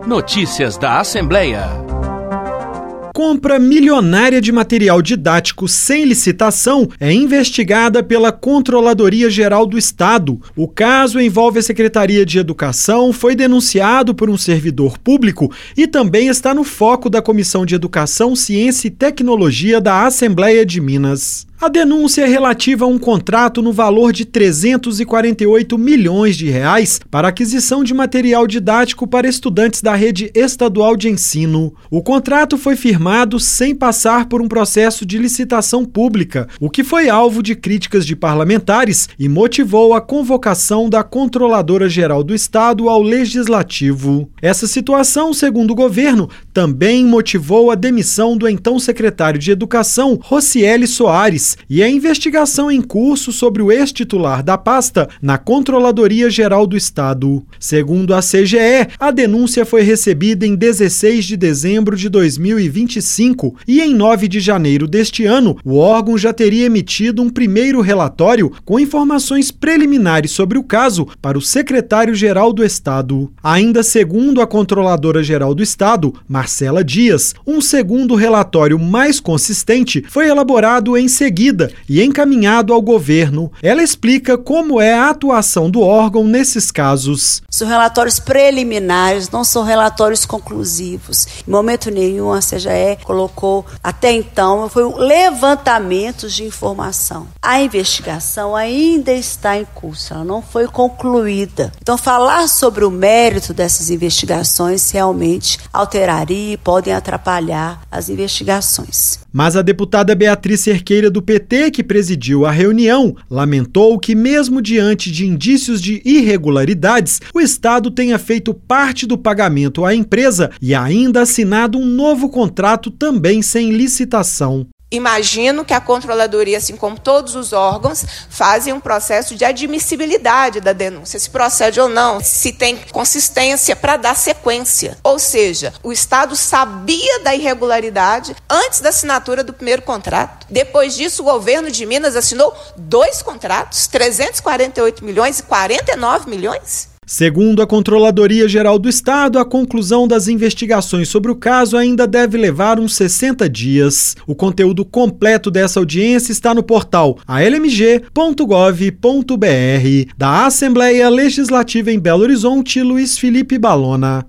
Notícias da Assembleia. Compra milionária de material didático sem licitação é investigada pela Controladoria Geral do Estado. O caso envolve a Secretaria de Educação, foi denunciado por um servidor público e também está no foco da Comissão de Educação, Ciência e Tecnologia da Assembleia de Minas. A denúncia é relativa a um contrato no valor de R$ 348 milhões para aquisição de material didático para estudantes da rede estadual de ensino. O contrato foi firmado sem passar por um processo de licitação pública, o que foi alvo de críticas de parlamentares e motivou a convocação da Controladora Geral do Estado ao Legislativo. Essa situação, segundo o governo, também motivou a demissão do então secretário de Educação, Rocieli Soares, e a investigação em curso sobre o ex-titular da pasta na Controladoria Geral do Estado. Segundo a CGE, a denúncia foi recebida em 16 de dezembro de 2025 e em 9 de janeiro deste ano, o órgão já teria emitido um primeiro relatório com informações preliminares sobre o caso para o secretário-geral do Estado. Ainda segundo a Controladora Geral do Estado, Marcela Dias, um segundo relatório mais consistente foi elaborado em seguida e encaminhado ao governo. Ela explica como é a atuação do órgão nesses casos. São relatórios preliminares, não são relatórios conclusivos. Em momento nenhum a CGE colocou, até então, foi um levantamento de informação. A investigação ainda está em curso, ela não foi concluída. Então, falar sobre o mérito dessas investigações realmente alteraria e podem atrapalhar as investigações. Mas a deputada Beatriz Cerqueira do PT, que presidiu a reunião, lamentou que, mesmo diante de indícios de irregularidades, o Estado tenha feito parte do pagamento à empresa e ainda assinado um novo contrato também sem licitação. Imagino que a Controladoria, assim como todos os órgãos, fazem um processo de admissibilidade da denúncia, se procede ou não, se tem consistência para dar sequência. Ou seja, o Estado sabia da irregularidade antes da assinatura do primeiro contrato. Depois disso, o governo de Minas assinou 2 contratos, 348 milhões e 49 milhões. Segundo a Controladoria Geral do Estado, a conclusão das investigações sobre o caso ainda deve levar uns 60 dias. O conteúdo completo dessa audiência está no portal almg.gov.br. Da Assembleia Legislativa em Belo Horizonte, Luiz Felipe Balona.